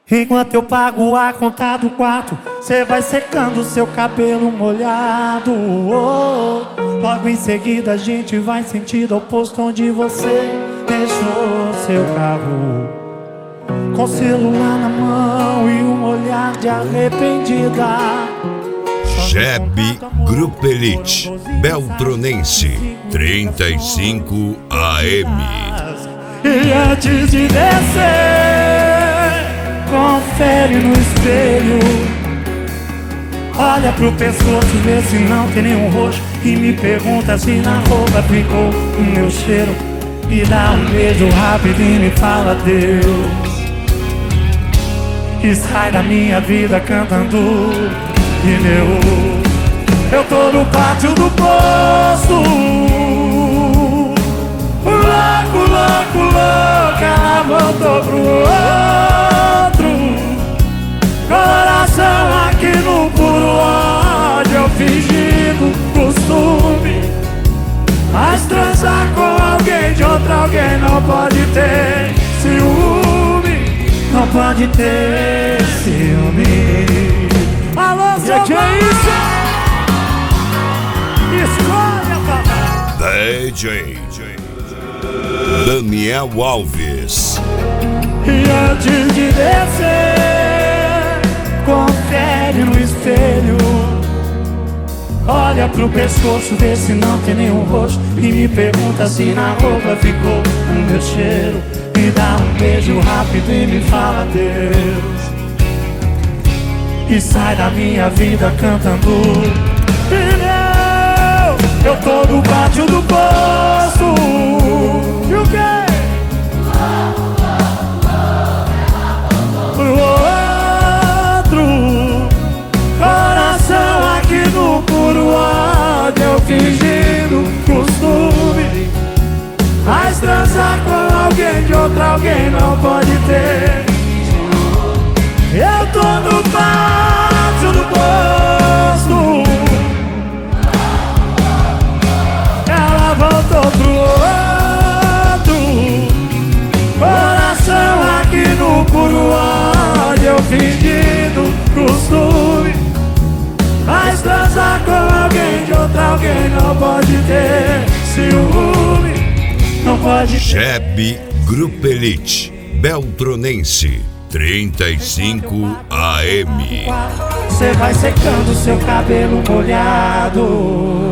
Enquanto eu pago a conta do quarto, cê vai secando seu cabelo molhado. Logo em seguida a gente vai em sentido oposto, onde você deixou seu carro, com o celular na mão e um olhar de arrependida. Jeb Grupo Elite, Beltronense, 35 AM. E antes de descer, confere no espelho, olha pro pescoço, vê se não tem nenhum roxo, e me pergunta se na roupa ficou o meu cheiro. Me dá um beijo rápido e me fala adeus, e sai da minha vida cantando pneu. Eu tô no pátio do posto, louco, louco, louco, ela voltou pro outro. Coração aqui no puro ódio, eu fingindo costume, mas transar com alguém de outro alguém não pode ter ciúme, não pode ter ciúme. Alô, São Paulo! Que é isso? Escolha, papai! DJ Daniel Alves. E antes de descer, confere no espelho, olha pro pescoço, vê se não tem nenhum roxo, e me pergunta se na roupa ficou o meu cheiro. Me dá um beijo rápido e me fala adeus, e sai da minha vida cantando pneu. Eu tô no pátio do posto, e o quê? Pro outro. Coração aqui no puro ódio, eu fingindo costume, mas transar com alguém de outro alguém não pode ter. Eu tô no pátio do posto, ela voltou pro outro. Coração aqui no puro ódio, eu fingindo costume, mas transar com alguém de outro alguém não pode ter ciúme, não pode ter. Jeb Grupo Elite, Beltronense, 35 AM. Cê vai secando seu cabelo molhado.